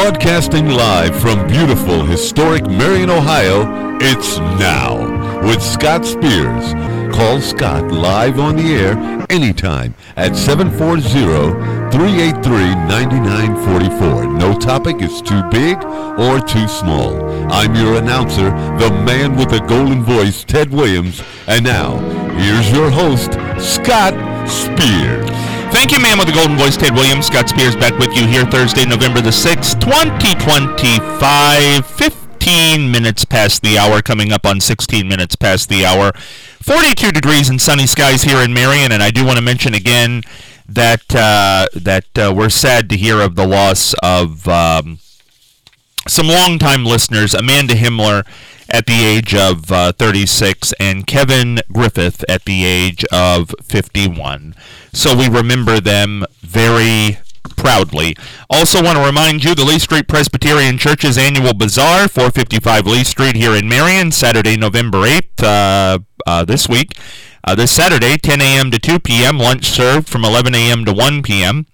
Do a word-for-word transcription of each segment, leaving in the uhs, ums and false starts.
Broadcasting live from beautiful, historic Marion, Ohio, it's Now with Scott Spears. Call Scott live on the air anytime at seven four zero, three eight three, nine nine four four. No topic is too big or too small. I'm your announcer, the man with the golden voice, Ted Williams. And now, here's your host, Scott Spears. Thank you, man with the golden voice, Ted Williams. Scott Spears back with you here Thursday, November the sixth, twenty twenty-five. fifteen minutes past the hour, coming up on sixteen minutes past the hour. forty-two degrees and sunny skies here in Marion, and I do want to mention again that uh, that uh, we're sad to hear of the loss of um, some longtime listeners, Amanda Himmler at the age of uh, thirty-six, and Kevin Griffith at the age of fifty-one. So we remember them very proudly. Also want to remind you, the Lee Street Presbyterian Church's annual bazaar, four fifty-five Lee Street here in Marion, Saturday, November eighth, uh, uh, this week. Uh, this Saturday, ten a.m. to two p.m., lunch served from eleven a.m. to one p.m.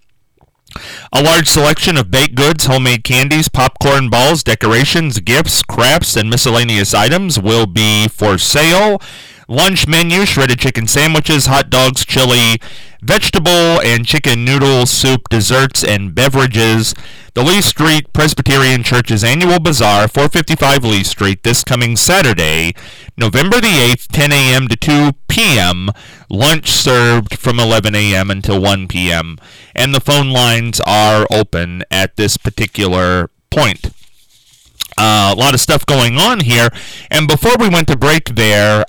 A large selection of baked goods, homemade candies, popcorn balls, decorations, gifts, crafts, and miscellaneous items will be for sale. Lunch menu, shredded chicken sandwiches, hot dogs, chili, vegetable and chicken noodle soup, desserts, and beverages. The Lee Street Presbyterian Church's annual bazaar, four fifty-five Lee Street, this coming Saturday, November the eighth, ten a.m. to two p.m. Lunch served from eleven a.m. until one p.m. And the phone lines are open at this particular point. Uh, a lot of stuff going on here. And before we went to break there,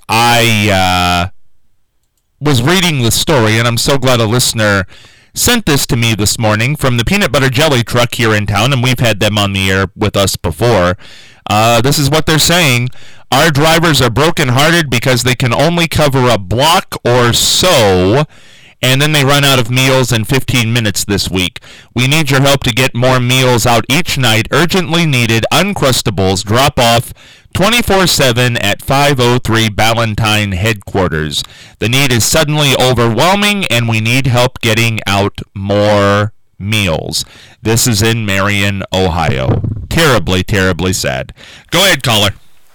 I uh, was reading the story, and I'm so glad a listener sent this to me this morning from the Peanut Butter Jelly Truck here in town, and we've had them on the air with us before. Uh, this is what they're saying. Our drivers are brokenhearted because they can only cover a block or so, and then they run out of meals in fifteen minutes this week. We need your help to get more meals out each night. Urgently needed. Uncrustables drop off twenty-four seven at five oh three Ballantine headquarters. The need is suddenly overwhelming, and we need help getting out more meals. This is in Marion, Ohio. Terribly, terribly sad. Go ahead, caller.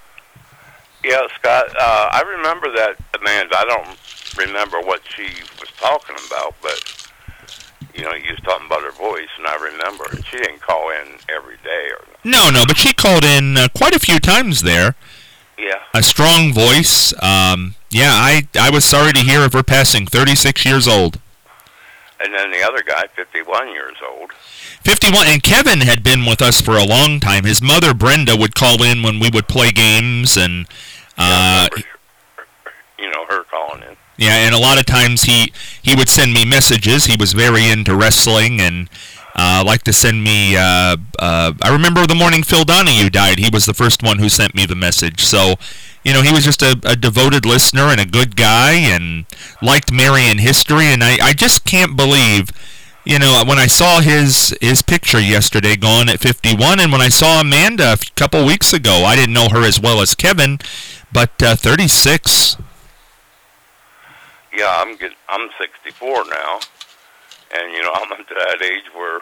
Yeah, Scott, uh, I remember that, Amanda. I don't remember what she was talking about, but, you know, you was talking about her voice, and I remember. She didn't call in every day. Or No, no, but she called in uh, quite a few times there. Yeah. A strong voice. Um, yeah, I, I was sorry to hear of her passing, thirty-six years old. And then the other guy, fifty-one years old. fifty-one, and Kevin had been with us for a long time. His mother, Brenda, would call in when we would play games, and uh, yeah, you know, her calling in. Yeah, and a lot of times he, he would send me messages. He was very into wrestling and uh, liked to send me, uh, uh, I remember the morning Phil Donahue died. He was the first one who sent me the message. So, you know, he was just a, a devoted listener and a good guy and liked Marion history. And I, I just can't believe, you know, when I saw his his picture yesterday gone at fifty-one, and when I saw Amanda a couple weeks ago, I didn't know her as well as Kevin, but uh, thirty-six. Yeah, I'm get, I'm sixty-four now, and you know I'm at that age where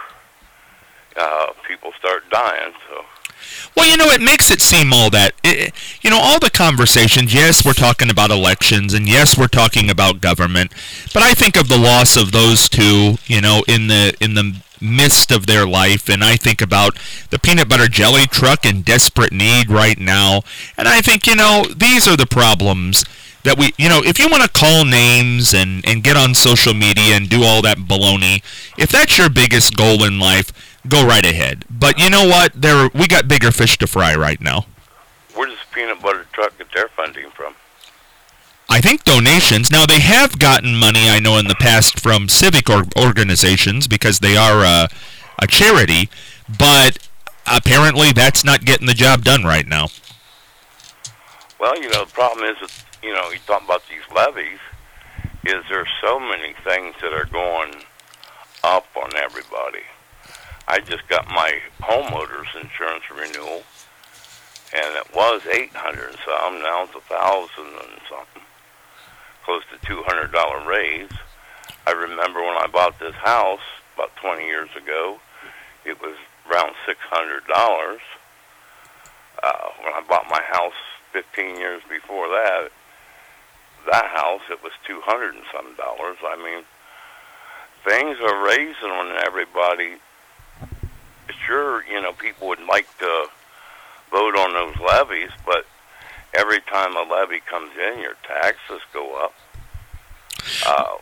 uh, people start dying. So, well, you know, it makes it seem all that. It, you know, all the conversations. Yes, we're talking about elections, and yes, we're talking about government. But I think of the loss of those two, you know, in the in the midst of their life, and I think about the Peanut Butter Jelly Truck in desperate need right now, and I think, you know, these are the problems. That we, you know, if you want to call names and, and get on social media and do all that baloney, if that's your biggest goal in life, go right ahead. But you know what? There, we got bigger fish to fry right now. Where does the Peanut Butter Truck get their funding from? I think donations. Now, they have gotten money, I know, in the past from civic or- organizations because they are a, a charity, but apparently that's not getting the job done right now. Well, you know, the problem is that, you know, you talk about these levies, is there so many things that are going up on everybody. I just got my homeowner's insurance renewal, and it was eight hundred and some, now it's a thousand and something, close to two hundred dollar raise. I remember when I bought this house about twenty years ago, it was around six hundred dollars. Uh, when I bought my house fifteen years before that, that house, it was two hundred and some dollars. I mean, things are raising on everybody. Sure, you know, people would like to vote on those levies, but every time a levy comes in, your taxes go up. Uh,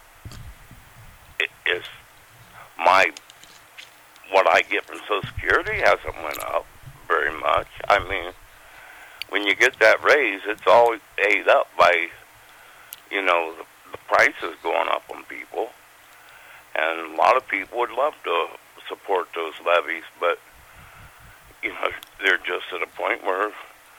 it is my what I get from Social Security hasn't went up very much. I mean, when you get that raise, it's all ate up by, you know, the, the prices going up on people. And a lot of people would love to support those levies, but, you know, they're just at a point where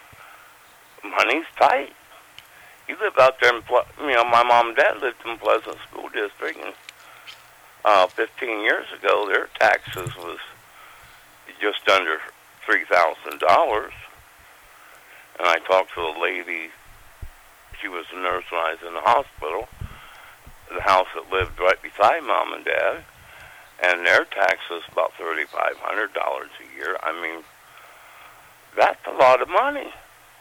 money's tight. You live out there in, Ple- you know, my mom and dad lived in Pleasant School District, and uh, fifteen years ago, their taxes was just under three thousand dollars. And I talked to a lady, she was a nurse when I was in the hospital, the house that lived right beside mom and dad, and their taxes about thirty-five hundred dollars a year. I mean, that's a lot of money.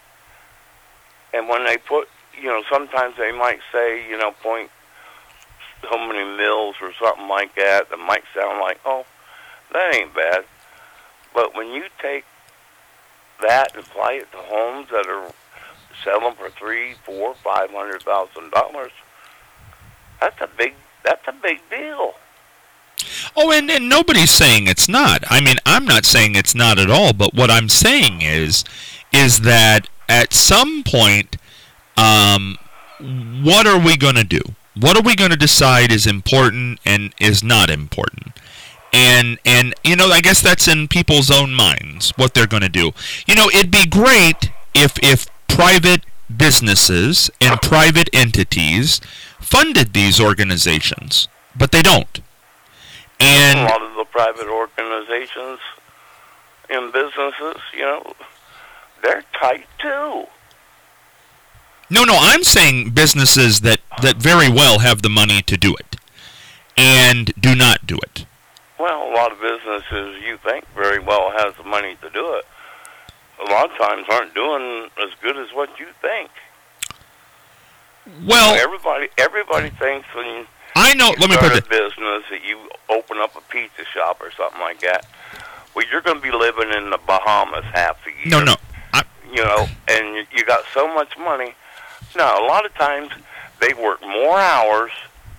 And when they put, you know, sometimes they might say, you know, point so many mills or something like that, that might sound like, oh, that ain't bad. But when you take that and apply it to homes that are selling for three, four, five hundred thousand dollars, that's a big, that's a big deal. Oh, and, and nobody's saying it's not. I mean, I'm not saying it's not at all, but what I'm saying is, is that at some point, um, what are we going to do? What are we going to decide is important and is not important? And, and you know, I guess that's in people's own minds, what they're going to do. You know, it'd be great if, if private businesses and private entities funded these organizations, but they don't. And a lot of the private organizations and businesses, you know, they're tight too. No, no, I'm saying businesses that, that very well have the money to do it and do not do it. Well, a lot of businesses you think very well has the money to do it, a lot of times aren't doing as good as what you think. Well, you know, everybody everybody thinks when you I know. You let me start put a business that you open up a pizza shop or something like that. Well, you're going to be living in the Bahamas half the year. No, no. I, you know, and you, you got so much money. No, a lot of times they work more hours,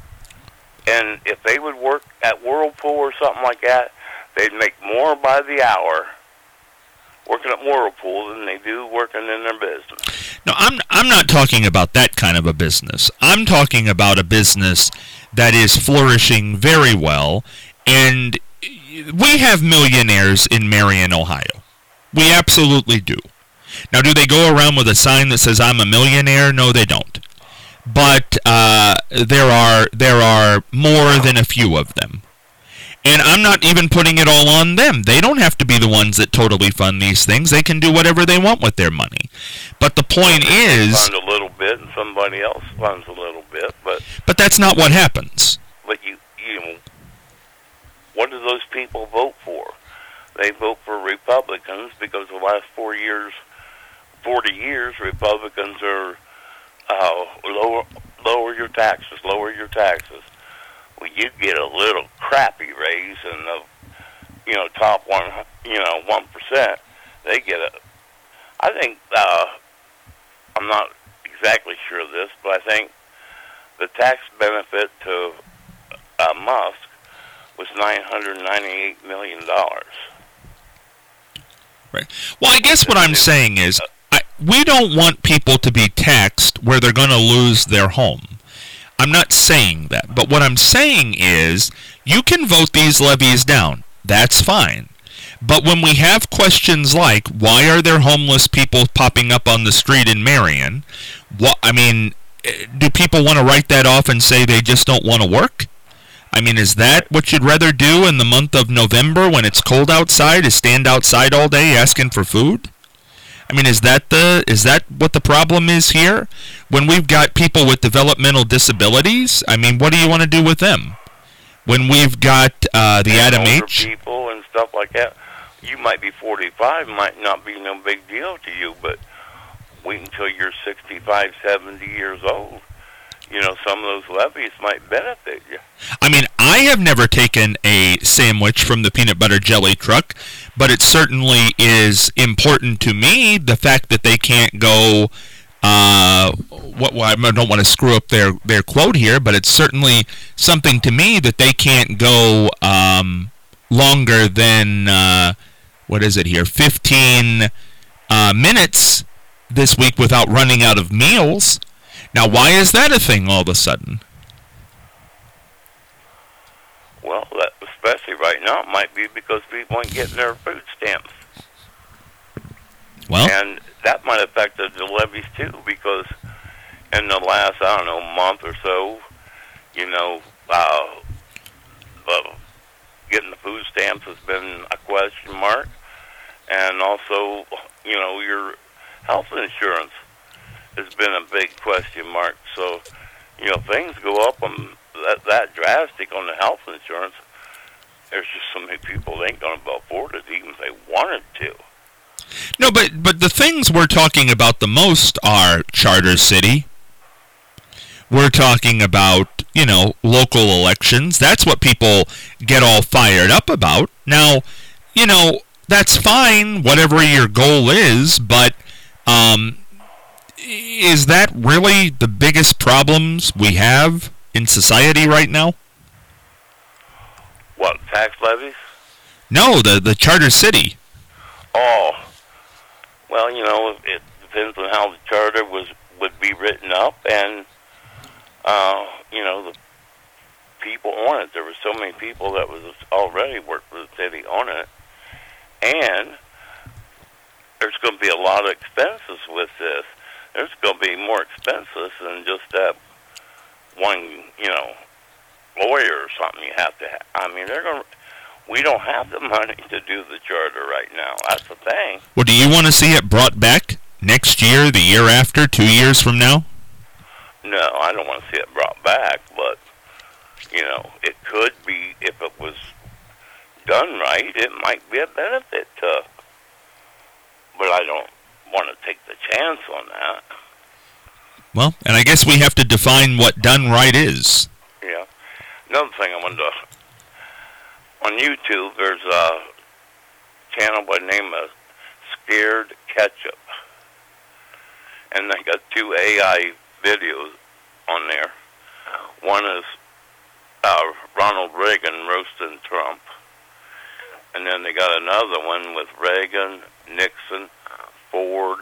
and if they would work at Whirlpool or something like that, they'd make more by the hour working at Whirlpool than they do working in their business. No, I'm I'm not talking about that kind of a business. I'm talking about a business that is flourishing very well, and we have millionaires in Marion, Ohio. We absolutely do. Now, do they go around with a sign that says "I'm a millionaire"? No, they don't. But uh, there are there are more than a few of them. And I'm not even putting it all on them. They don't have to be the ones that totally fund these things. They can do whatever they want with their money. But the point is... fund a little bit and somebody else funds a little bit, but... But that's not what happens. But you, you know, what do those people vote for? They vote for Republicans because the last four years, forty years, Republicans are uh, lower, lower your taxes, lower your taxes. Well, you get a little crappy raise in the, you know, top one, you know, one percent. They get a. I think uh, I'm not exactly sure of this, but I think the tax benefit to uh, Musk was nine hundred ninety-eight million dollars. Right. Well, I guess what I'm saying is, I, we don't want people to be taxed where they're going to lose their home. I'm not saying that, but what I'm saying is you can vote these levies down. That's fine. But when we have questions like, why are there homeless people popping up on the street in Marion? What, I mean, do people want to write that off and say they just don't want to work? I mean, is that what you'd rather do in the month of November when it's cold outside, is stand outside all day asking for food? I mean, is that the is that what the problem is here? When we've got people with developmental disabilities, I mean, what do you want to do with them? When we've got uh, the and Adam older H. people and stuff like that, you might be forty-five, might not be no big deal to you, but wait until you're sixty-five, seventy years old. You know, some of those levies might benefit you. I mean, I have never taken a sandwich from the peanut butter jelly truck, but it certainly is important to me, the fact that they can't go, uh, what, well, I don't want to screw up their, their quote here, but it's certainly something to me that they can't go um, longer than, uh, what is it here, fifteen uh, minutes this week without running out of meals. Now, why is that a thing all of a sudden? Well, that, especially right now, it might be because people ain't getting their food stamps. Well, and that might affect the levies, too, because in the last, I don't know, month or so, you know, uh, uh, getting the food stamps has been a question mark. And also, you know, your health insurance has been a big question mark. So, you know, things go up on that, that drastic on the health insurance. There's just so many people that ain't going to afford it, even if they wanted to. No, but but the things we're talking about the most are Charter City. We're talking about, you know, local elections. That's what people get all fired up about. Now, you know, that's fine, whatever your goal is, but um, is that really the biggest problems we have in society right now? What, tax levies? No, the, the Charter City. Oh, well, you know, it depends on how the charter was would be written up, and, uh, you know, the people on it. There were so many people that was already worked for the city on it, and there's going to be a lot of expenses with this. There's going to be more expenses than just that one, you know, lawyer or something you have to have. I mean, they're going to, we don't have the money to do the charter right now. That's the thing. Well, do you want to see it brought back next year, the year after, two years from now? No, I don't want to see it brought back, but, you know, it could be, if it was done right, it might be a benefit to, but I don't want to take the chance on that. Well, and I guess we have to define what done right is. Yeah. Another thing I wanted to, on YouTube, there's a channel by the name of Scared Ketchup. And they got two A I videos on there. One is uh, Ronald Reagan roasting Trump. And then they got another one with Reagan, Nixon, Ford,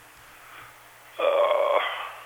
uh,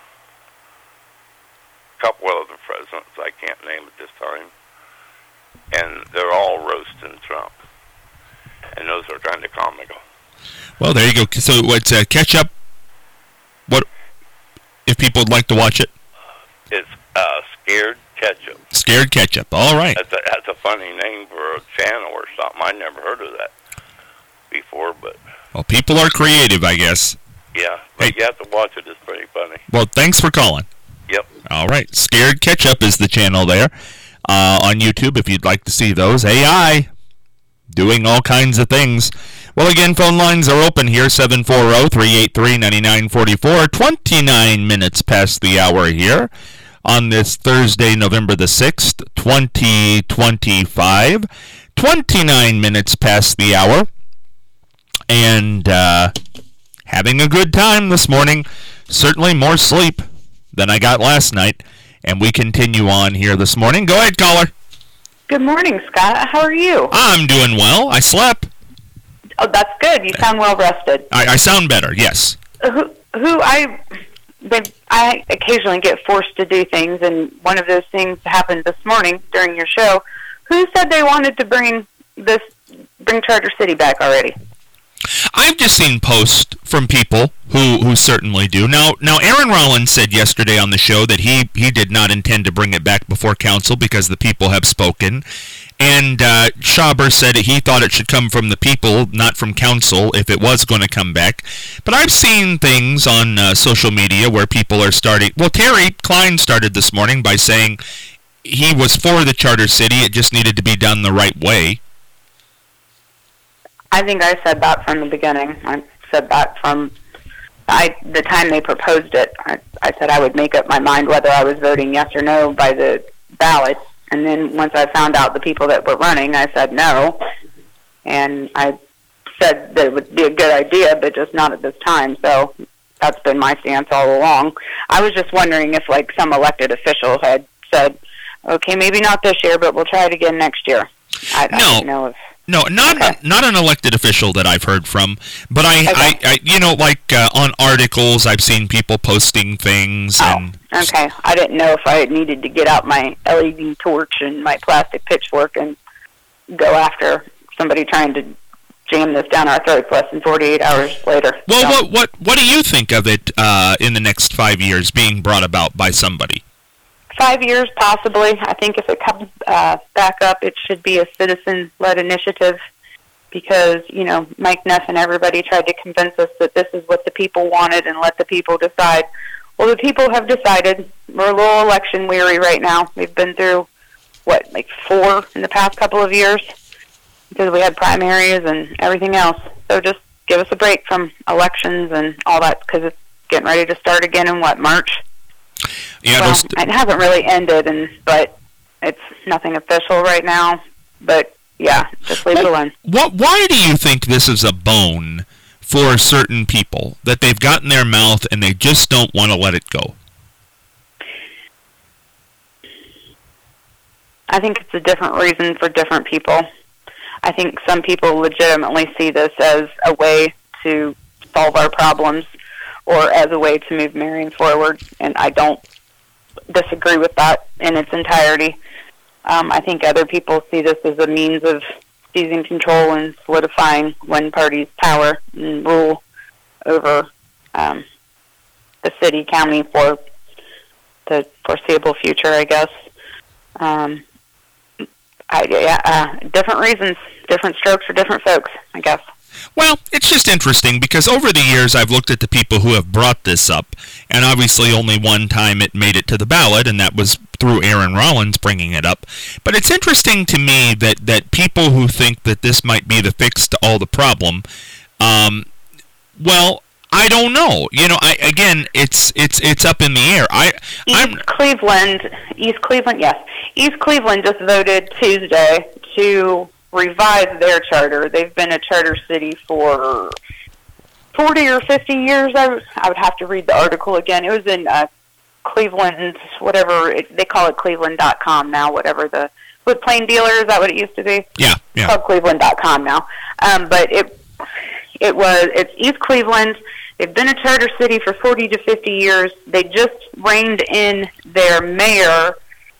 a couple other presidents I can't name at this time. And they're all roasting Trump. And those are kind of comical. Well, there you go. So what's uh, Ketchup? What, if people would like to watch it? It's uh, Scared Ketchup. Scared Ketchup. All right. That's a, that's a funny name for a channel or something. I never heard of that before, but... Well, people are creative, I guess. Yeah, but hey. you have to watch it. It's pretty funny. Well, thanks for calling. Yep. All right. Scared Ketchup is the channel there uh, on YouTube if you'd like to see those. A I doing all kinds of things. Well, again, phone lines are open here, seven four zero, three eight three, nine nine four four. twenty-nine minutes past the hour here on this Thursday, November the sixth, twenty twenty-five. twenty-nine minutes past the hour. And uh, having a good time this morning. Certainly more sleep than I got last night. And we continue on here this morning. Go ahead, caller. Good morning, Scott. How are you? I'm doing well. I slept. Oh, that's good. You sound well rested. I, I sound better, yes. Who, who I, they, I occasionally get forced to do things, and one of those things happened this morning during your show. Who said they wanted to bring this, bring Charter City back already? I've just seen posts from people who, who certainly do. Now, now, Aaron Rollins said yesterday on the show that he, he did not intend to bring it back before council because the people have spoken. And uh, Schaber said he thought it should come from the people, not from council, if it was going to come back. But I've seen things on uh, social media where people are starting... Well, Terry Klein started this morning by saying he was for the Charter City. It just needed to be done the right way. I think I said that from the beginning. I said that from I the time they proposed it. I, I said I would make up my mind whether I was voting yes or no by the ballot. And then once I found out the people that were running, I said no. And I said that it would be a good idea, but just not at this time. So that's been my stance all along. I was just wondering if, like, some elected official had said, okay, maybe not this year, but we'll try it again next year. I, no. I don't know if... No, not okay. not an elected official that I've heard from, but I, okay. I, I you know, like uh, on articles, I've seen people posting things. Oh, and okay. I didn't know if I needed to get out my L E D torch and my plastic pitchfork and go after somebody trying to jam this down our throats less than forty-eight hours later. Well, so. what what what do you think of it uh, in the next five years being brought about by somebody? Five years, possibly. I think if it comes uh, back up, it should be a citizen-led initiative because, you know, Mike Neff and everybody tried to convince us that this is what the people wanted and let the people decide. Well, the people have decided. We're a little election weary right now. We've been through, what, like four in the past couple of years because we had primaries and everything else. So just give us a break from elections and all that because it's getting ready to start again in, what, March? Yeah, well, st- it hasn't really ended, and but it's nothing official right now. But yeah, just leave well, it alone. What? Why do you think this is a bone for certain people that they've got in their mouth and they just don't want to let it go? I think it's a different reason for different people. I think some people legitimately see this as a way to solve our problems or as a way to move Marion forward, and I don't disagree with that in its entirety. Um, I think other people see this as a means of seizing control and solidifying one party's power and rule over um, the city, county for the foreseeable future, I guess. Um, I, yeah, uh, different reasons, different strokes for different folks, I guess. Well, it's just interesting because over the years I've looked at the people who have brought this up, and obviously only one time it made it to the ballot, and that was through Aaron Rollins bringing it up. But it's interesting to me that, that people who think that this might be the fix to all the problem, um, well, I don't know. You know, I again, it's it's it's up in the air. I East I'm, Cleveland, East Cleveland, yes, East Cleveland just voted Tuesday to revise their charter. They've been a charter city for forty or fifty years. I, w- I would have to read the article again. It was in uh, Cleveland, whatever, it, they call it cleveland dot com now, whatever the, with Plain Dealer, is that what it used to be? Yeah, yeah. It's called cleveland dot com now. Um, but it, it was, it's East Cleveland. They've been a charter city for forty to fifty years. They just reined in their mayor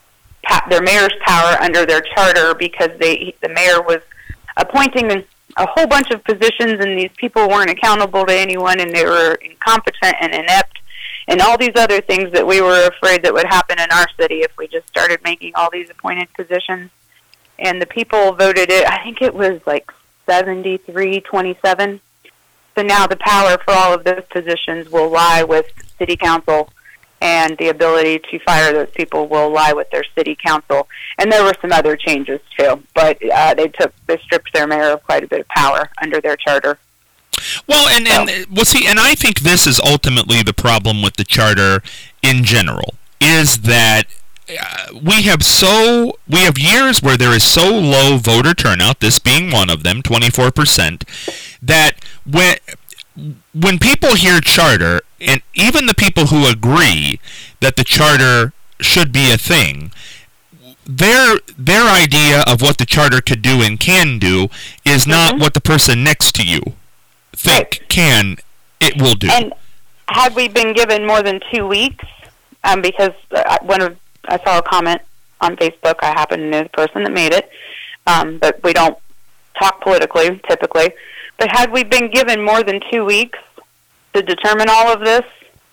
their mayor's power under their charter because they the mayor was appointing a whole bunch of positions and these people weren't accountable to anyone and they were incompetent and inept and all these other things that we were afraid that would happen in our city if we just started making all these appointed positions. And the people voted it, I think it was like seventy-three twenty-seven. So now the power for all of those positions will lie with city council, and the ability to fire those people will lie with their city council. And there were some other changes too, but uh, they took they stripped their mayor of quite a bit of power under their charter. Well, and, and well, see, and I think this is ultimately the problem with the charter in general, is that uh, we have so we have years where there is so low voter turnout, this being one of them, twenty-four percent, that when when people hear charter, and even the people who agree that the charter should be a thing, their their idea of what the charter could do and can do is not mm-hmm. what the person next to you think right. can it will do. And had we been given more than two weeks, um, because uh, one of I saw a comment on Facebook, I happen to know the person that made it, um, but we don't talk politically typically. But had we been given more than two weeks to determine all of this,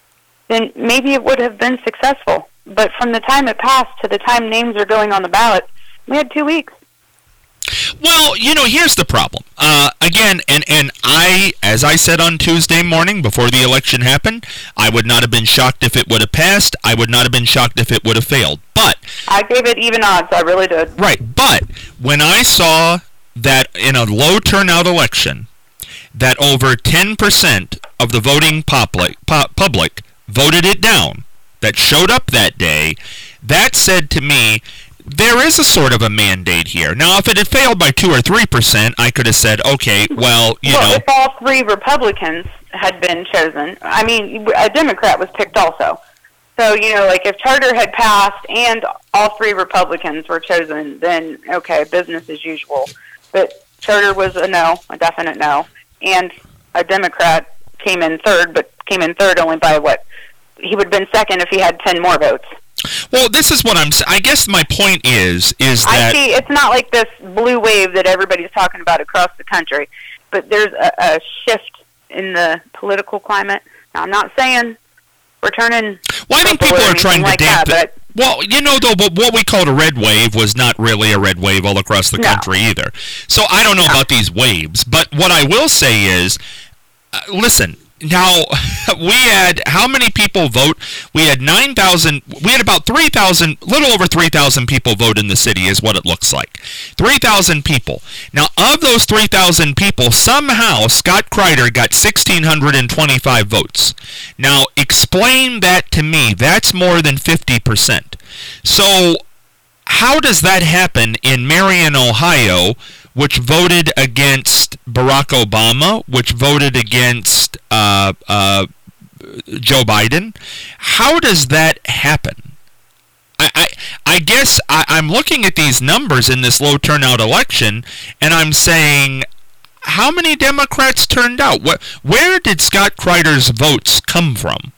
then maybe it would have been successful. But from the time it passed to the time names are going on the ballot, we had two weeks. Well, you know, here's the problem. Uh, again, and, and I, as I said on Tuesday morning before the election happened, I would not have been shocked if it would have passed. I would not have been shocked if it would have failed. But I gave it even odds. I really did. Right. But when I saw that in a low turnout election, that over ten percent of the voting public, public voted it down, that showed up that day, that said to me, there is a sort of a mandate here. Now, if it had failed by two or three percent, I could have said, okay, well, you well, know. If all three Republicans had been chosen, I mean, a Democrat was picked also. So, you know, like if Charter had passed and all three Republicans were chosen, then, okay, business as usual. But Charter was a no, a definite no. And a Democrat came in third, but came in third only by what? He would have been second if he had ten more votes. Well, this is what I'm saying. I guess my point is, is that... I see, it's not like this blue wave that everybody's talking about across the country, but there's a, a shift in the political climate. Now, I'm not saying we're turning... Well, I think people are trying to like dampen... That, well, you know, though, what we called a red wave was not really a red wave all across the no. country either. So I don't know no. about these waves, but what I will say is, uh, listen... Now, we had, how many people vote? We had nine thousand, we had about three thousand, little over three thousand people vote in the city is what it looks like. three thousand people. Now, of those three thousand people, somehow Scott Kreider got one thousand six hundred twenty-five votes. Now, explain that to me. That's more than fifty percent. So, how does that happen in Marion, Ohio, which voted against Barack Obama, which voted against uh, uh, Joe Biden? How does that happen? I, I, I guess I, I'm looking at these numbers in this low turnout election, and I'm saying, how many Democrats turned out? What, where did Scott Kreider's votes come from?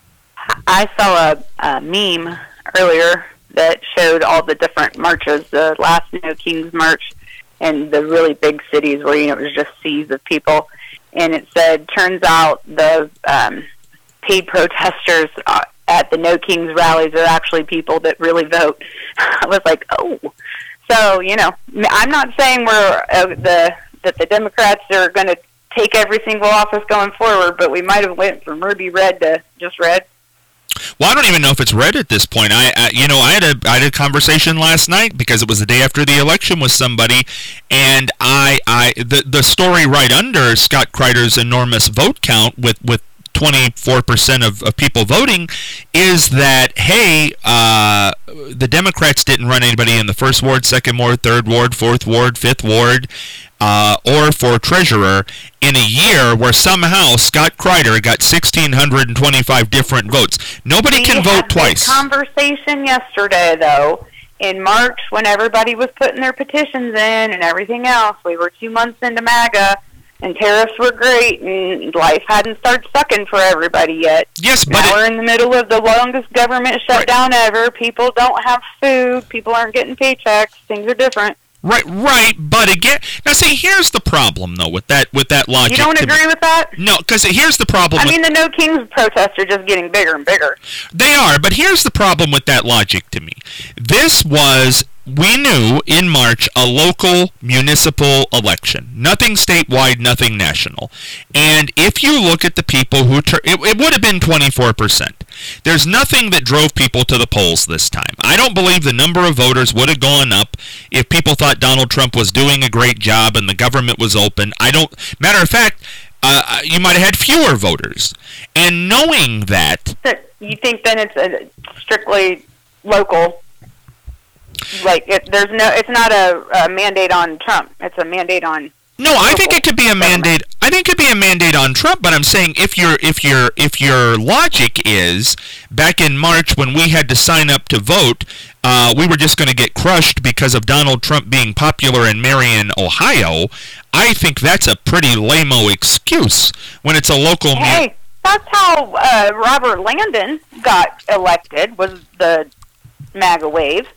I saw a, a meme earlier that showed all the different marches, the last No Kings March, and the really big cities where, you know, it was just seas of people. And it said, turns out the um, paid protesters uh, at the No Kings rallies are actually people that really vote. I was like, oh. So, you know, I'm not saying we're uh, the that the Democrats are going to take every single office going forward, but we might have went from ruby red to just red. Well, I don't even know if it's red at this point. I, I, you know, I had a, I had a conversation last night because it was the day after the election with somebody, and I, I, the, the story right under Scott Kreider's enormous vote count with, with twenty-four percent of, of people voting is that, hey, uh, the Democrats didn't run anybody in the first ward, second ward, third ward, fourth ward, fifth ward, uh, or for treasurer in a year where somehow Scott Kreider got one thousand six hundred twenty-five different votes. Nobody can vote twice. We had this conversation yesterday, though, in March when everybody was putting their petitions in and everything else. We were two months into MAGA, and tariffs were great, and life hadn't started sucking for everybody yet. Yes, but now it, we're in the middle of the longest government shutdown right. ever. People don't have food. People aren't getting paychecks. Things are different. Right, right, but again, now see, here's the problem though with that with that logic. You don't agree me. with that? No, because here's the problem. I with, mean, the No Kings protests are just getting bigger and bigger. They are, but here's the problem with that logic to me. This was, we knew in March, a local municipal election. Nothing statewide, nothing national. And if you look at the people who, tur- it, it would have been twenty-four percent. There's nothing that drove people to the polls this time. I don't believe the number of voters would have gone up if people thought Donald Trump was doing a great job and the government was open. I don't, matter of fact, uh, you might have had fewer voters. And knowing that... So you think then it's a strictly local, like it, there's no, it's not a, a mandate on Trump. It's a mandate on. No, I think it could be a mandate. I think it could be a mandate on Trump. But I'm saying if your if your if your logic is back in March when we had to sign up to vote, uh, we were just going to get crushed because of Donald Trump being popular in Marion, Ohio. I think that's a pretty lame-o excuse when it's a local. Hey, mu- that's how uh, Robert Landon got elected. Was the MAGA wave.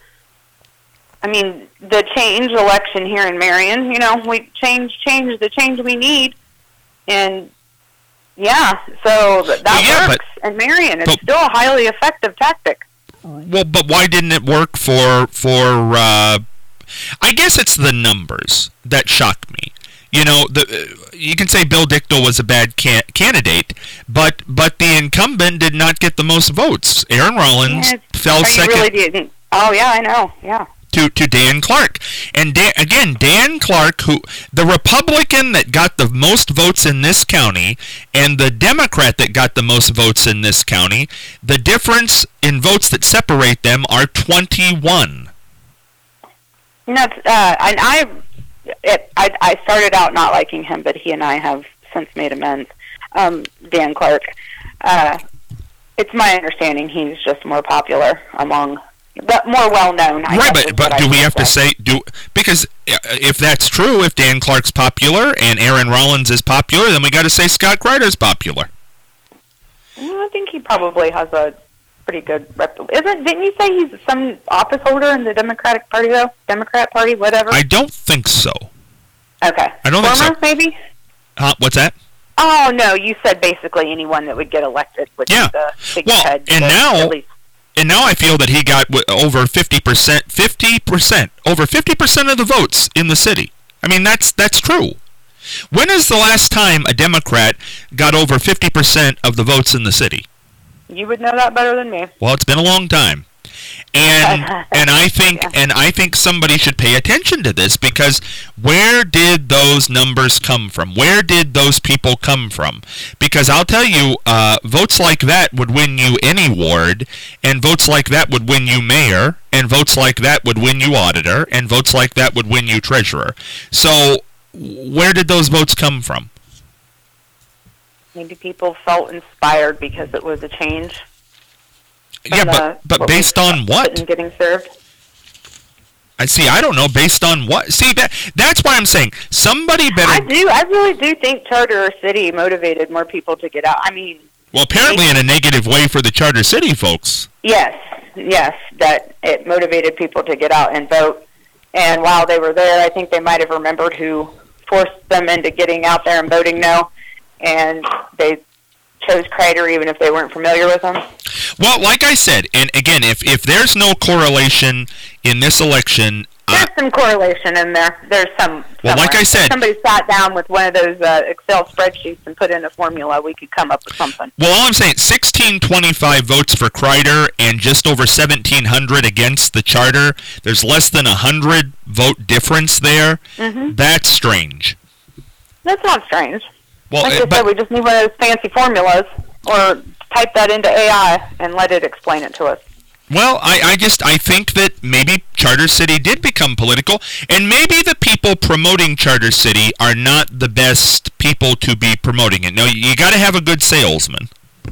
I mean, the change election here in Marion, you know, we change, change, the change we need. And, yeah, so that well, yeah, works in Marion. It's but, still a highly effective tactic. Well, but why didn't it work for, for uh, I guess it's the numbers that shock me. You know, the, you can say Bill Dichtel was a bad can- candidate, but but the incumbent did not get the most votes. Aaron Rollins yeah, fell second. Really didn't. Oh, yeah, I know, yeah. to, to Dan Clark. And Dan, again, Dan Clark, who the Republican that got the most votes in this county and the Democrat that got the most votes in this county, the difference in votes that separate them are twenty-one. You know, uh, and I, it, I, I started out not liking him, but he and I have since made amends. Um, Dan Clark. Uh, it's my understanding he's just more popular among, but more well known. I right, but but do we have to say do because if that's true, if Dan Clark's popular and Aaron Rollins is popular, then we got to say Scott Kreider's popular. Well, I think he probably has a pretty good rep. Isn't? Didn't you say he's some office holder in the Democratic Party though? Democrat Party, whatever. I don't think so. Okay. I don't Former, think so. Maybe. Huh? What's that? Oh no, you said basically anyone that would get elected would yeah. be the Well, figurehead. and now, at least. and now I feel that he got over fifty percent, fifty percent, over fifty percent of the votes in the city. I mean, that's that's true. When is the last time a Democrat got over fifty percent of the votes in the city? You would know that better than me. Well, it's been a long time. And and I think yeah. and I think somebody should pay attention to this, because where did those numbers come from? Where did those people come from? Because I'll tell you, uh, votes like that would win you any ward, and votes like that would win you mayor, and votes like that would win you auditor, and votes like that would win you treasurer. So where did those votes come from? Maybe people felt inspired because it was a change. Yeah, but but based on what? Getting served. I see. I don't know. Based on what? See, that that's why I'm saying somebody better. I do. I really do think Charter or City motivated more people to get out. I mean. Well, apparently in a negative way for the Charter City folks. Yes, yes, that it motivated people to get out and vote. And while they were there, I think they might have remembered who forced them into getting out there and voting no, and they chose Kreider even if they weren't familiar with him. Well, like I said, and again, if if there's no correlation in this election... There's uh, some correlation in there. There's some... Well, like I said... If somebody sat down with one of those uh, Excel spreadsheets and put in a formula, we could come up with something. Well, all I'm saying, sixteen twenty-five votes for Kreider and just over seventeen hundred against the Charter. There's less than a one hundred vote difference there. Mm-hmm. That's strange. That's not strange. Well, like I but, said, we just need one of those fancy formulas, or type that into A I and let it explain it to us. Well, I, I just, I think that maybe Charter City did become political, and maybe the people promoting Charter City are not the best people to be promoting it. No, you, you got to have a good salesman.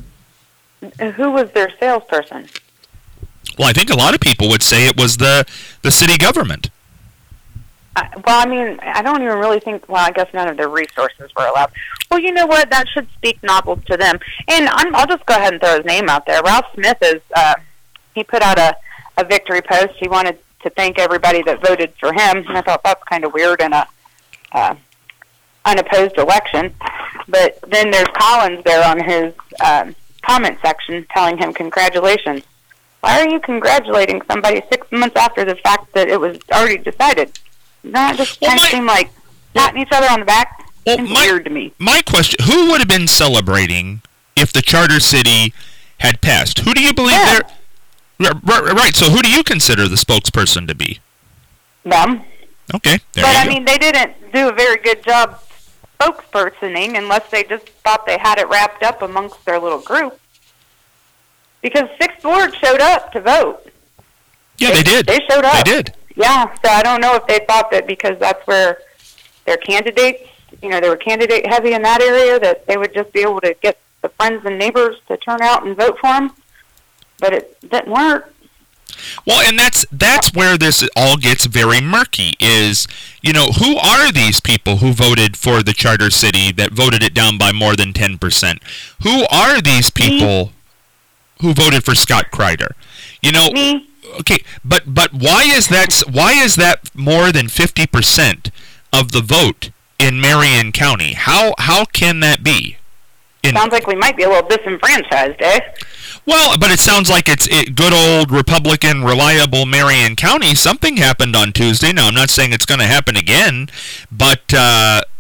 Who was their salesperson? Well, I think a lot of people would say it was the, the city government. I, well, I mean, I don't even really think, well, I guess none of their resources were allowed. Well, you know what? That should speak novel to them. And I'm, I'll just go ahead and throw his name out there. Ralph Smith is, uh, he put out a, a victory post. He wanted to thank everybody that voted for him. And I thought that's kind of weird in a uh, unopposed election. But then there's Collins there on his um, comment section telling him congratulations. Why are you congratulating somebody six months after the fact that it was already decided? Doesn't that just well, kind of seem like patting each other on the back? Well, Seems my, weird to me. My question, who would have been celebrating if the Charter City had passed? Who do you believe yeah. they're... Right, right, so who do you consider the spokesperson to be? Them. Okay, there But, you I go. mean, they didn't do a very good job spokespersoning unless they just thought they had it wrapped up amongst their little group. Because Sixth Ward showed up to vote. Yeah, they, they did. They showed up. They did. Yeah, so I don't know if they thought that because that's where their candidates, you know, they were candidate heavy in that area, that they would just be able to get the friends and neighbors to turn out and vote for them. But it didn't work. Well, and that's that's where this all gets very murky is, you know, who are these people who voted for the Charter City that voted it down by more than ten percent? Who are these people who voted for Scott Kreider? You know, Me? Okay, but but why is that why is that more than fifty percent of the vote in Marion County? How how can that be? In, Sounds like we might be a little disenfranchised, eh? Well, but it sounds like it's it, good old Republican, reliable Marion County. Something happened on Tuesday. Now, I'm not saying it's going to happen again, but uh,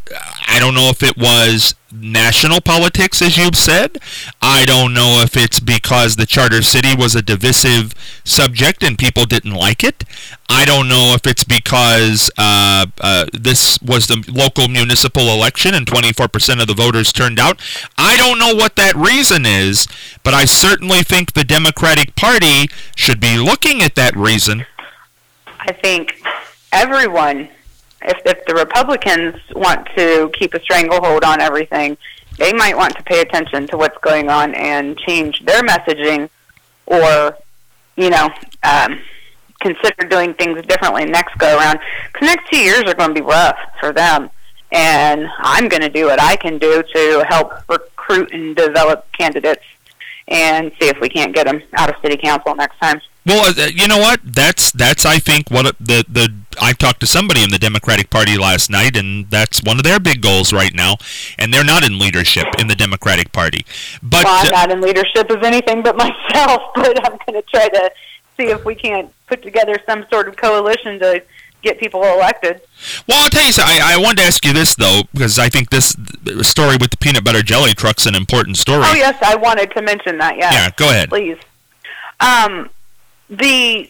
I don't know if it was national politics, as you've said. I don't know if it's because the Charter City was a divisive subject and people didn't like it. I don't know if it's because uh, uh, this was the local municipal election and twenty-four percent of the voters turned out. I don't know what that reason is, but I certainly think the Democratic Party should be looking at that reason. I think everyone, if, if the Republicans want to keep a stranglehold on everything, they might want to pay attention to what's going on and change their messaging, or, you know, um, consider doing things differently next go around. Because next two years are going to be rough for them, and I'm going to do what I can do to help recruit and develop candidates and see if we can't get them out of city council next time. Well, uh, you know what? That's that's I think what the the I talked to somebody in the Democratic Party last night, and that's one of their big goals right now. And they're not in leadership in the Democratic Party. But well, I'm uh, not in leadership of anything but myself. But I'm going to try to see if we can't put together some sort of coalition to get people elected. Well, I'll tell you something. I, I wanted to ask you this, though, because I think this story with the peanut butter jelly truck's an important story. Oh, yes, I wanted to mention that, yes. Yeah, go ahead. Please. Um, the,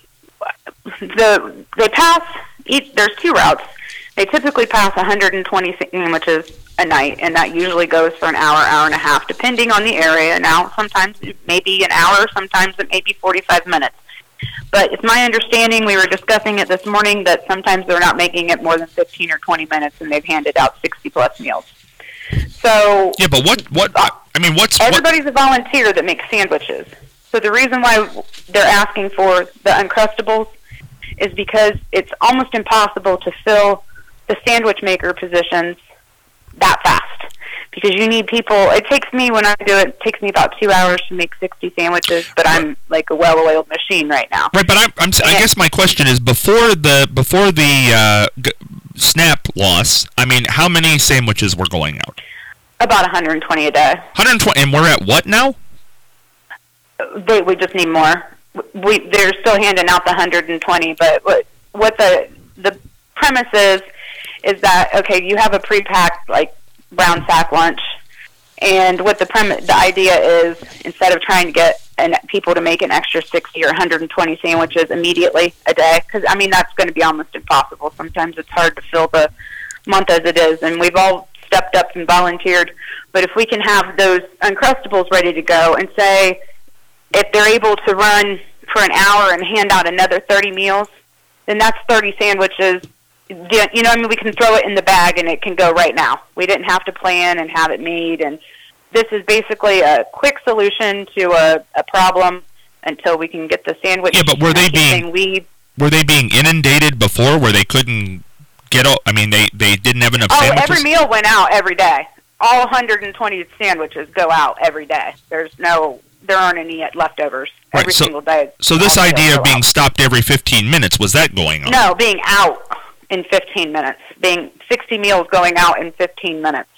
the, they pass, each, there's two routes. They typically pass one hundred twenty sandwiches a night, and that usually goes for an hour, hour and a half, depending on the area. Now, sometimes it may be an hour, sometimes it may be forty-five minutes. But it's my understanding, we were discussing it this morning, that sometimes they're not making it more than fifteen or twenty minutes, and they've handed out sixty plus meals. So yeah, but what? What? I mean, what's everybody's what? a volunteer that makes sandwiches. So the reason why they're asking for the Uncrustables is because it's almost impossible to fill the sandwich maker positions that fast. Because you need people, it takes me, when I do it, it takes me about two hours to make sixty sandwiches, but I'm like a well-oiled machine right now. Right, but I'm, I'm, I guess my question is, before the before the uh, g- SNAP loss, I mean, how many sandwiches were going out? About one hundred twenty a day. one hundred twenty, and we're at what now? They, we just need more. We They're still handing out the one hundred twenty, but what, what the the premise is, is that, okay, you have a pre-packed, like, brown sack lunch, and what the premise, the idea is, instead of trying to get an, people to make an extra sixty or one hundred twenty sandwiches immediately a day, because I mean that's going to be almost impossible. Sometimes it's hard to fill the month as it is, and we've all stepped up and volunteered. But if we can have those Uncrustables ready to go, and say if they're able to run for an hour and hand out another thirty meals, then that's thirty sandwiches. You know, I mean, we can throw it in the bag and it can go right now. We didn't have to plan and have it made. And this is basically a quick solution to a, a problem until we can get the sandwich. Yeah, but were they being we, were they being inundated before, where they couldn't get all? I mean, they, they didn't have enough oh, sandwiches? Every meal went out every day. All one hundred twenty sandwiches go out every day. There's no, there aren't any leftovers right, every so, single day. So this idea of being out. stopped every fifteen minutes, was that going on? No, being out in fifteen minutes, being sixty meals going out in fifteen minutes,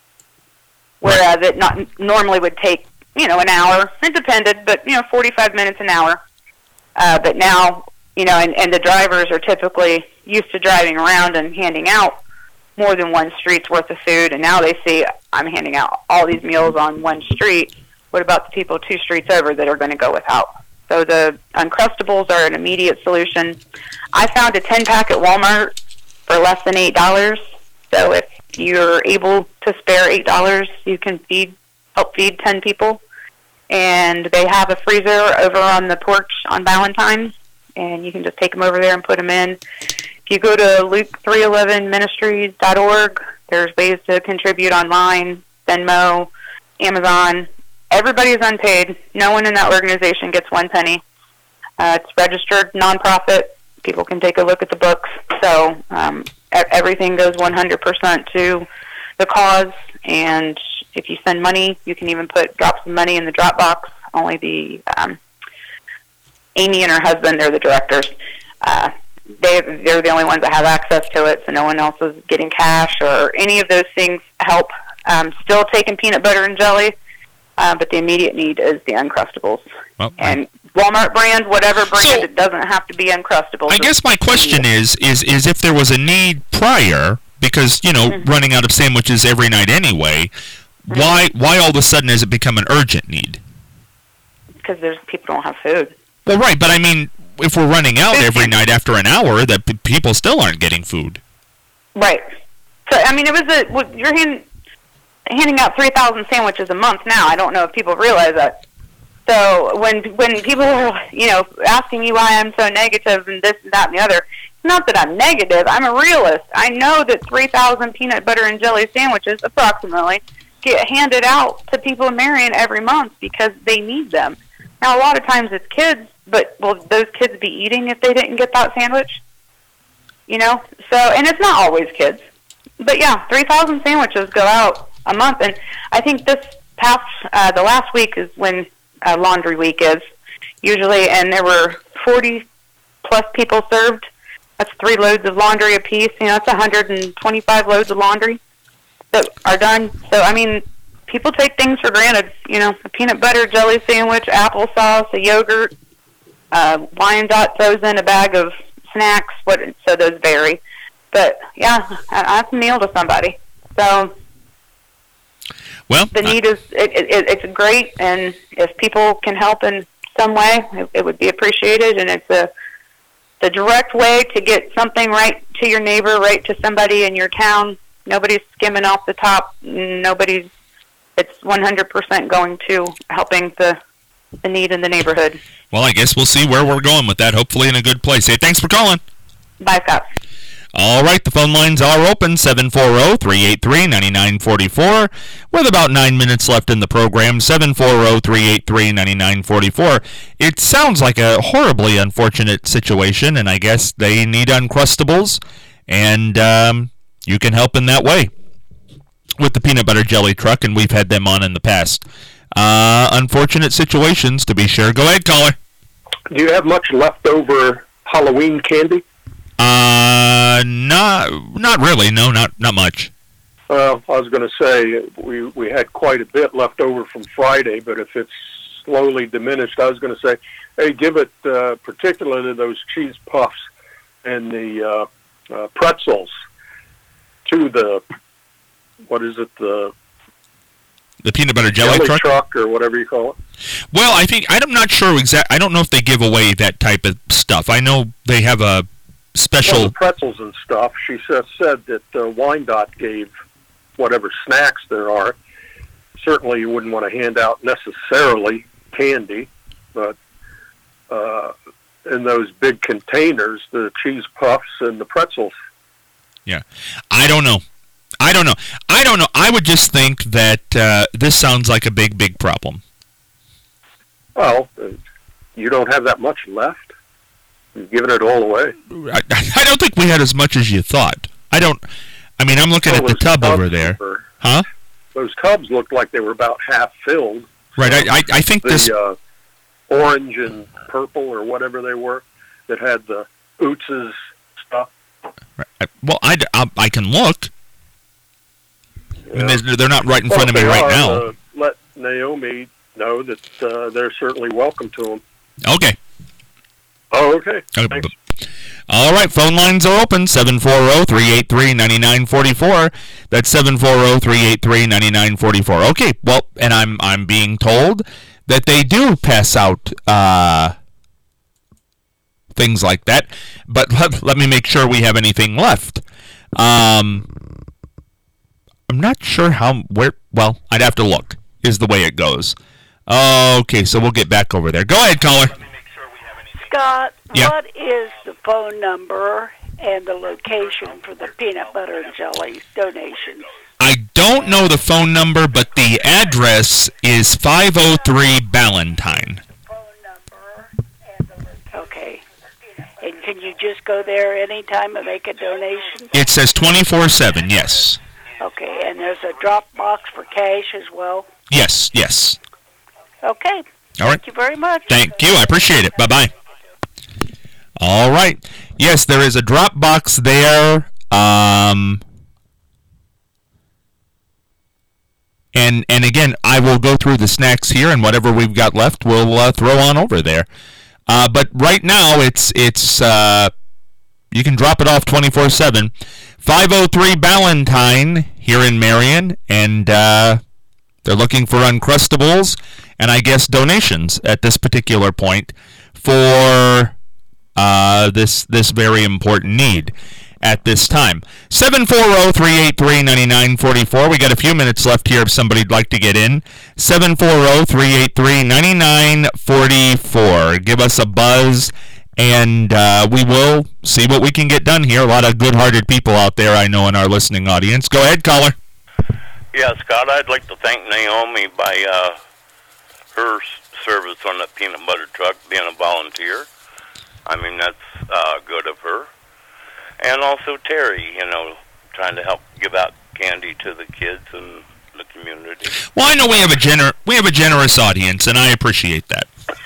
whereas right. it not normally would take, you know, an hour. It depended, but, you know, forty-five minutes, an hour. Uh, but now, you know, and, and the drivers are typically used to driving around and handing out more than one street's worth of food, and now they see I'm handing out all these meals on one street. What about the people two streets over that are going to go without? So the Uncrustables are an immediate solution. I found a ten-pack at Walmart for less than eight dollars. So if you're able to spare eight dollars, you can feed, help feed ten people. And they have a freezer over on the porch on Valentine's, and you can just take them over there and put them in. If you go to Luke three eleven ministries dot org, there's ways to contribute online, Venmo, Amazon. Everybody is unpaid. No one in that organization gets one penny. Uh, it's registered nonprofit. People can take a look at the books. So um, everything goes one hundred percent to the cause. And if you send money, you can even put drop some money in the drop box. Only the um, Amy and her husband, they're the directors. Uh, they, they're the only ones that have access to it, so no one else is getting cash or any of those things help. Um, still taking peanut butter and jelly. Uh, but the immediate need is the Uncrustables. Well, and Walmart brand, whatever brand, so, it doesn't have to be Uncrustables. I guess my question is, is, is if there was a need prior, because, you know, mm-hmm. running out of sandwiches every night anyway, mm-hmm. why why all of a sudden has it become an urgent need? Because there's people don't have food. Well, right, but I mean, if we're running out every night after an hour, that p- people still aren't getting food. Right. So, I mean, it was a, you're hand, handing out three thousand sandwiches a month now. I don't know if people realize that. So when when people are, you know, asking you why I'm so negative and this and that and the other, it's not that I'm negative. I'm a realist. I know that three thousand peanut butter and jelly sandwiches, approximately, get handed out to people in Marion every month because they need them. Now, a lot of times it's kids, but will those kids be eating if they didn't get that sandwich? You know? So, and it's not always kids. But yeah, three thousand sandwiches go out a month. And I think this past, uh, the last week is when uh, laundry week is, usually, and there were forty plus people served. That's three loads of laundry apiece. You know, that's one hundred twenty-five loads of laundry that are done. So, I mean, people take things for granted. You know, a peanut butter jelly sandwich, applesauce, a yogurt, uh, Wyandotte throws in a bag of snacks. What? So those vary. But, yeah, that's a meal to somebody. So, well, the need is, it, it, it's great, and if people can help in some way, it, it would be appreciated, and it's a the direct way to get something right to your neighbor, right to somebody in your town. Nobody's skimming off the top. Nobody's, it's one hundred percent going to helping the the need in the neighborhood. Well, I guess we'll see where we're going with that, hopefully in a good place. Hey, thanks for calling. Bye, Scott. All right, the phone lines are open, seven four zero, three eight three, nine nine four four. With about nine minutes left in the program, seven four zero, three eight three, nine nine four four. It sounds like a horribly unfortunate situation, and I guess they need Uncrustables, and um, you can help in that way with the peanut butter jelly truck, and we've had them on in the past. Uh, unfortunate situations, to be sure. Go ahead, caller. Do you have much leftover Halloween candy? Uh, not not really. No, not not much. Well, I was going to say we we had quite a bit left over from Friday, but if it's slowly diminished, I was going to say, hey, give it uh, particularly those cheese puffs and the uh, uh, pretzels to the what is it the the peanut butter jelly, jelly truck? truck or whatever you call it. Well, I think I'm not sure exact. I don't know if they give away that type of stuff. I know they have a special well, the pretzels and stuff. She said, said that uh, Wyandotte gave whatever snacks there are. Certainly you wouldn't want to hand out necessarily candy, but uh, in those big containers, the cheese puffs and the pretzels. Yeah. I don't know. I don't know. I don't know. I would just think that uh, this sounds like a big, big problem. Well, uh, you don't have that much left. You've given it all away. I, I don't think we had as much as you thought. I don't. I mean, I'm looking well, at the tub over there. Were, huh? Those tubs looked like they were about half filled. Right. I, I, I think the, this uh, orange and purple or whatever they were that had the Ootz's stuff. Right. Well, I, I, I can look. Yeah. I mean, they're, they're not right in well, front of me right are, now. Uh, let Naomi know that uh, they're certainly welcome to them. Okay. Oh, okay. okay. Thanks. All right, phone lines are open, seven four zero, three eight three, nine nine four four. That's seven four zero, three eight three, nine nine four four. Okay, well, and I'm I'm being told that they do pass out uh, things like that, but let, let me make sure we have anything left. Um, I'm not sure how, where, well, I'd have to look, is the way it goes. Okay, so we'll get back over there. Go ahead, caller. Scott, yeah. What is the phone number and the location for the peanut butter and jelly donations? I don't know the phone number, but the address is five oh three Ballantyne. Okay. And can you just go there anytime and make a donation? It says twenty-four seven, yes. Okay, and there's a drop box for cash as well? Yes, yes. Okay. All Thank right. you very much. Thank you. I appreciate it. Bye-bye. All right. Yes, there is a drop box there. Um, and and again, I will go through the snacks here, and whatever we've got left, we'll uh, throw on over there. Uh, but right now, it's it's uh, you can drop it off twenty-four seven. five oh three Ballantine here in Marion, and uh, they're looking for Uncrustables and I guess donations at this particular point for uh, this this very important need at this time. seven four zero, three eight three, nine nine four four. We got a few minutes left here if somebody'd like to get in. seven four zero, three eight three, nine nine four four. Give us a buzz, and uh, we will see what we can get done here. A lot of good-hearted people out there, I know, in our listening audience. Go ahead, caller. Yeah, Scott, I'd like to thank Naomi by uh, her service on that peanut butter truck, being a volunteer. I mean, that's uh, good of her. And also Terry, you know, trying to help give out candy to the kids and the community. Well, I know we have a gener- we have a generous audience, and I appreciate that.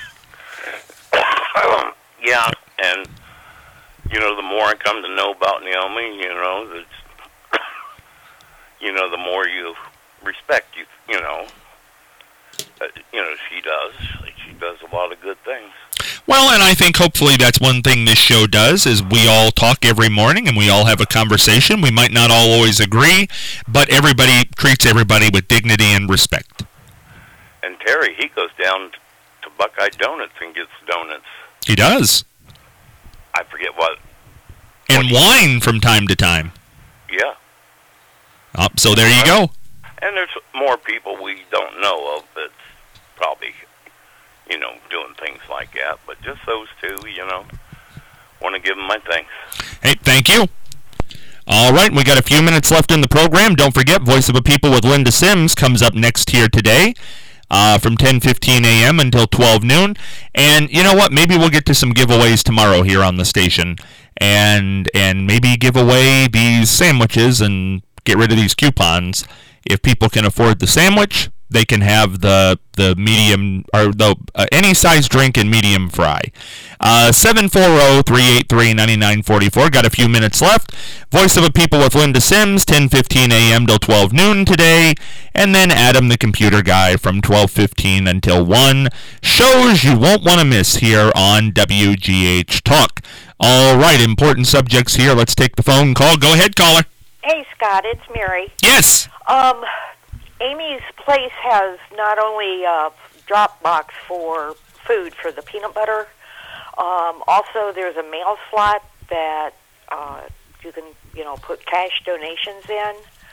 Yeah, and, you know, the more I come to know about Naomi, you know, that's, you know, the more you respect, you you know, uh, you know, she does. She does a lot of good things. Well, and I think hopefully that's one thing this show does, is we all talk every morning and we all have a conversation. We might not all always agree, but everybody treats everybody with dignity and respect. And Terry, he goes down to Buckeye Donuts and gets donuts. He does. I forget what. And wine from time to time. Yeah. Oh, so there you go. And there's more people we don't know of that's probably, you know, doing things like that. But just those two, you know, want to give them my thanks. Hey, thank you. All right, we got a few minutes left in the program. Don't forget, Voice of a People with Linda Sims comes up next here today uh, from ten fifteen a.m. until twelve noon. And you know what? Maybe we'll get to some giveaways tomorrow here on the station. And, and maybe give away these sandwiches and get rid of these coupons. If people can afford the sandwich, they can have the the medium or the uh, any size drink and medium fry. Uh, seven four zero, three eight three, nine nine four four. Got a few minutes left. Voice of a People with Linda Sims, ten fifteen a.m. till twelve noon today, and then Adam the Computer Guy from twelve fifteen until one. Shows you won't want to miss here on W G H Talk. All right, important subjects here. Let's take the phone call. Go ahead, caller. Hey, Scott, it's Mary. Yes. Um, Amy's place has not only a drop box for food for the peanut butter, um, also there's a mail slot that uh, you can, you know, put cash donations in.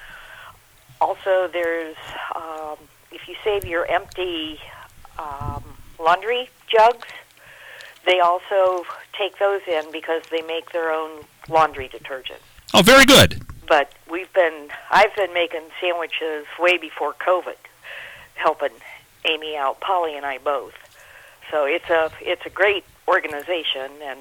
Also, there's, um, if you save your empty um, laundry jugs, they also take those in because they make their own laundry detergent. Oh, very good. But we've been, I've been making sandwiches way before COVID, helping Amy out, Polly and I both. So it's a it's a great organization, and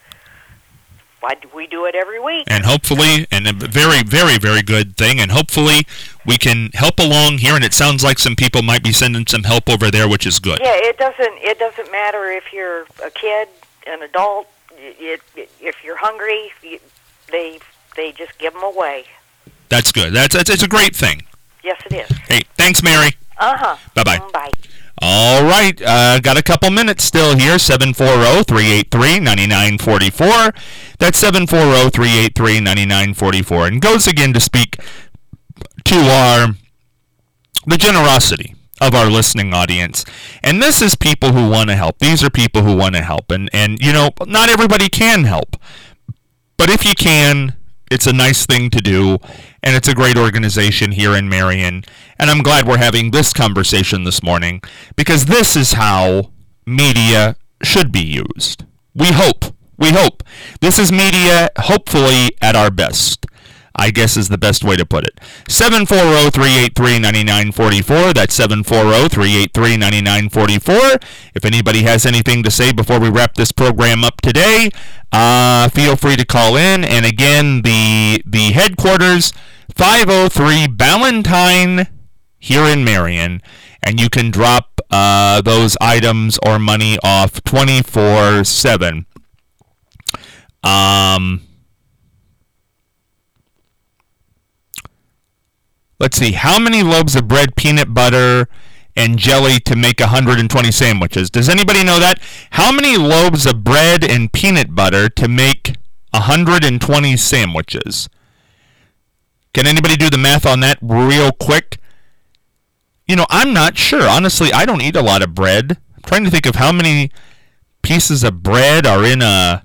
we do it every week. And hopefully, and a very, very, very good thing, and hopefully we can help along here, and it sounds like some people might be sending some help over there, which is good. Yeah, it doesn't, it doesn't matter if you're a kid, an adult, it, it, if you're hungry, they... They just give them away. That's good. That's, that's it's a great thing. Yes, it is. Hey, thanks, Mary. Uh-huh. Bye-bye. Mm, bye. All right. Uh, got a couple minutes still here. seven four zero, three eight three, nine nine four four. That's seven four zero, three eight three, nine nine four four. And goes again to speak to our the generosity of our listening audience. And this is people who want to help. These are people who want to help. And, and, you know, not everybody can help. But if you can, it's a nice thing to do, and it's a great organization here in Marion, and I'm glad we're having this conversation this morning, because this is how media should be used. We hope. We hope. This is media, hopefully, at our best, I guess is the best way to put it. seven four zero, three eight three, nine nine four four. That's seven four zero, three eight three, nine nine four four. If anybody has anything to say before we wrap this program up today, uh, feel free to call in. And again, the the headquarters, five oh three Ballantine here in Marion. And you can drop uh, those items or money off twenty-four seven. Um... Let's see, how many loaves of bread, peanut butter, and jelly to make one hundred twenty sandwiches? Does anybody know that? How many loaves of bread and peanut butter to make one hundred twenty sandwiches? Can anybody do the math on that real quick? You know, I'm not sure. Honestly, I don't eat a lot of bread. I'm trying to think of how many pieces of bread are in a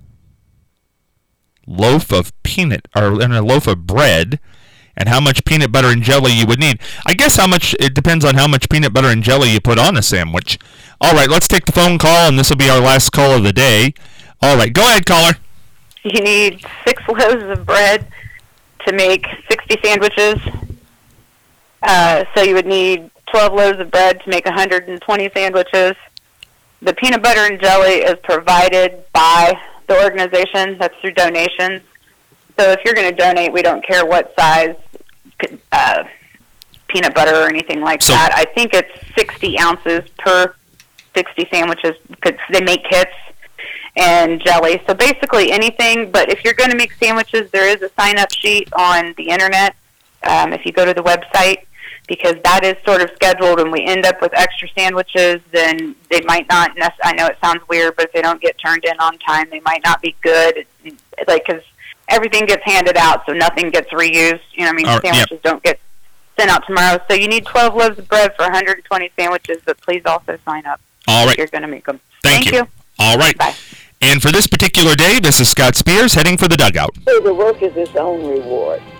loaf of peanut, or in a loaf of bread, and how much peanut butter and jelly you would need. I guess how much, it depends on how much peanut butter and jelly you put on a sandwich. All right, let's take the phone call, and this will be our last call of the day. All right, go ahead, caller. You need six loaves of bread to make sixty sandwiches. Uh, so you would need twelve loaves of bread to make one hundred twenty sandwiches. The peanut butter and jelly is provided by the organization. That's through donations. So if you're going to donate, we don't care what size uh, peanut butter or anything like so, that. I think it's sixty ounces per sixty sandwiches, because they make kits, and jelly. So basically anything, but if you're going to make sandwiches, there is a sign-up sheet on the internet um, if you go to the website, because that is sort of scheduled, and we end up with extra sandwiches, then they might not, nec- I know it sounds weird, but if they don't get turned in on time, they might not be good, like, because everything gets handed out, so nothing gets reused. You know what I mean? Right, sandwiches yep. don't get sent out tomorrow. So you need twelve loaves of bread for one hundred twenty sandwiches, but please also sign up. All right. You're going to make them. Thank, Thank you. you. All right. Bye. And for this particular day, this is Scott Spears heading for the dugout. So the work is its own reward.